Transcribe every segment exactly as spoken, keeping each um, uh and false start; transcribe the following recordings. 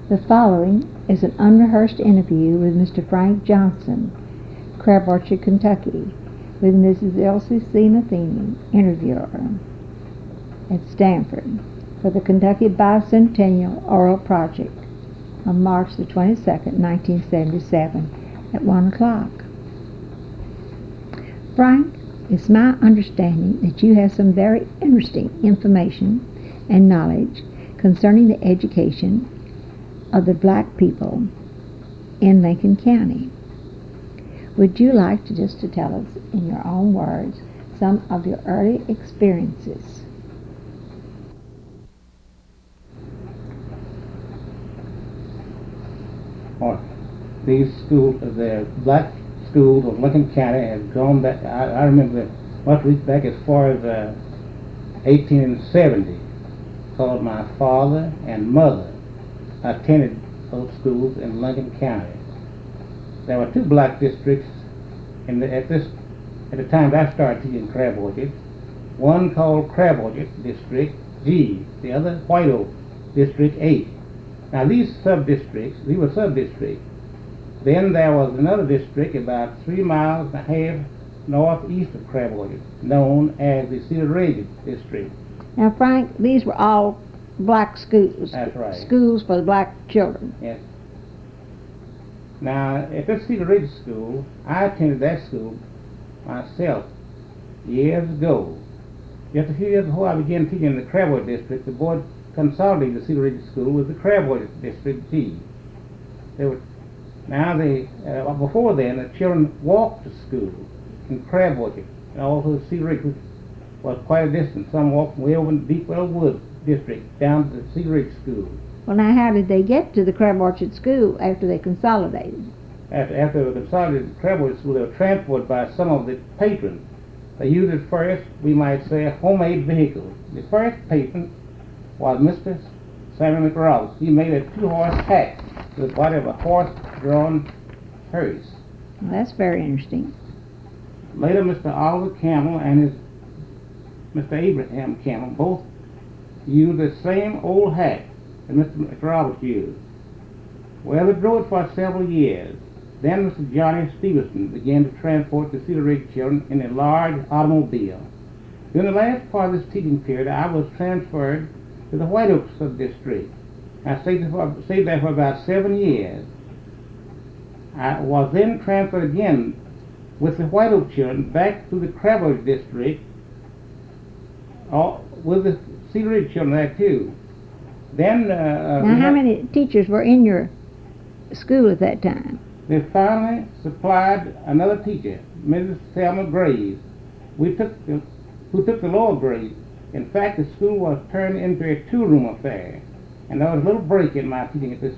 The following is an unrehearsed interview with Mister Frank Johnson, Crab Orchard, Kentucky, with Missus Elsie C. Matheny, interviewer, at Stanford, for the Kentucky Bicentennial Oral Project on March the twenty-second, nineteen seventy-seven, at one o'clock. Frank, it's my understanding that you have some very interesting information and knowledge concerning the education of the black people in Lincoln County. Would you like to just to tell us in your own words some of your early experiences? Oh, these schools, the black schools of Lincoln County have gone back. I, I remember must reach back as far as uh, eighteen seventy. Because my father and mother attended those schools in Lincoln County. There were two black districts in the, at this at the time that I started teaching Crab Orchard. One called Crab Orchard District G, the other White Oak District H. Now these sub-districts, these were sub-districts. Then there was another district about three miles and a half northeast of Crab Orchard, known as the Cedar Ridge District. Now, Frank, these were all black schools. That's right. Schools for the black children. Yes. Now, at this Cedar Ridge School, I attended that school myself years ago. Just a few years before I began teaching in the Crab Orchard District, the board consolidated the Cedar Ridge School with the Crab Orchard District G. They were, now, they, uh, before then, the children walked to school in Crab Orchard and also Cedar Ridge, which was quite a distance. Some walked way over in Deepwell Woods District down to the Cedar Ridge School. Well, now, how did they get to the Crab Orchard School after they consolidated? After, after they were consolidated the Crab Orchard School, they were transported by some of the patrons. They used at first, we might say, homemade vehicles. The first patron was Mister Samuel McRoberts. He made a two-horse hack with whatever horse-drawn hearse. Well, that's very interesting. Later, Mister Oliver Campbell and his Mister Abraham Campbell both used the same old hack that Mister McRoberts used. Well, they drove it for several years. Then Mister Johnny Stevenson began to transport the Cedar Ridge children in a large automobile. During the last part of this teaching period, I was transferred to the White Oak sub-district. I stayed there, for, stayed there for about seven years. I was then transferred again with the White Oak children back to the Crab Orchard district, all, with the Cedar Ridge children there too. Then, uh, now, how many teachers were in your school at that time? They finally supplied another teacher, Missus Selma Graves. We took the, who took the lower grade. In fact, the school was turned into a two-room affair, and there was a little break in my teaching at this,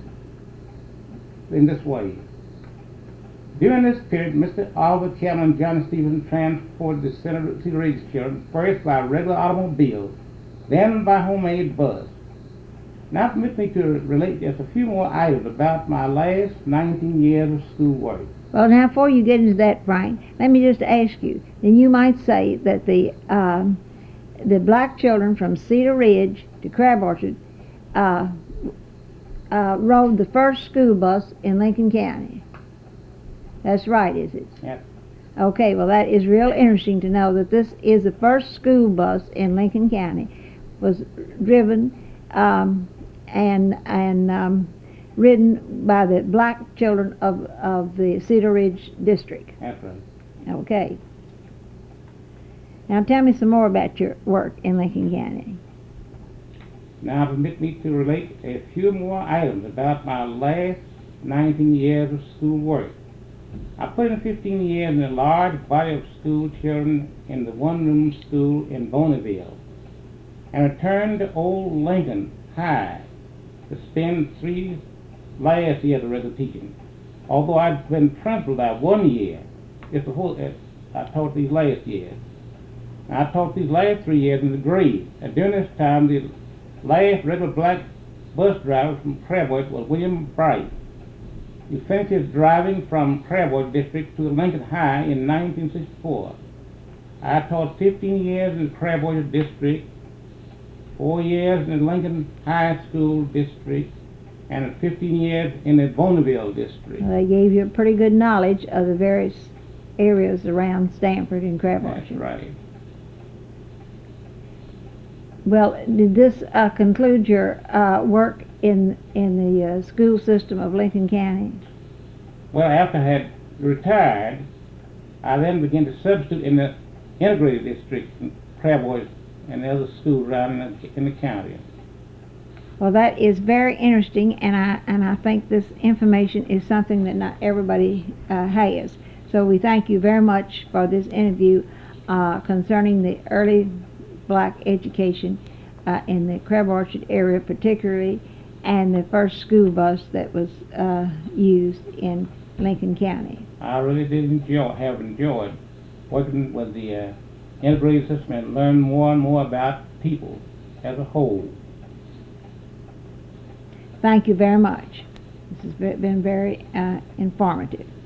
in this way. During this period, Mister Oliver Campbell and John Stevenson transported the Cedar Ridge children first by regular automobiles, then by homemade bus. Now permit me to relate just a few more items about my last nineteen years of school work. Well, now, before you get into that, Frank, let me just ask you, then you might say that the um, the black children from Cedar Ridge to Crab Orchard uh, uh, rode the first school bus in Lincoln County. That's right, is it? Yes. Okay, well, that is real interesting to know that this is the first school bus in Lincoln County, was driven um, and and um, ridden by the black children of, of the Cedar Ridge district. That's right. Okay. Now tell me some more about your work in Lincoln County. Now permit me to relate a few more items about my last nineteen years of school work. I put in fifteen years in a large body of school children in the one-room school in Bonneville, and returned to Old Lincoln High to spend three last years of regular teaching. Although I'd been principal that one year, just before I taught these last years. I taught these last three years in the grade, and during this time the last regular black bus driver from Crab Orchard was William Bright. He finished his driving from Crab Orchard District to Lincoln High in nineteen sixty-four. I taught fifteen years in Crab Orchard District, four years in the Lincoln High School District, and fifteen years in the Bonneville district. They gave you a pretty good knowledge of the various areas around Stanford and Crab That's Orchard. right. Well, did this uh, conclude your uh, work in in the uh, school system of Lincoln County? Well, after I had retired, I then began to substitute in the integrated district, Crab Orchard, and the other schools around in the, in the county. Well, that is very interesting, and I and I think this information is something that not everybody uh, has. So we thank you very much for this interview uh, concerning the early black education uh, in the Crab Orchard area particularly, and the first school bus that was uh, used in Lincoln County. I really did enjoy, have enjoyed working with the uh, integrated system and learn more and more about people as a whole. Thank you very much. This has been very uh, informative.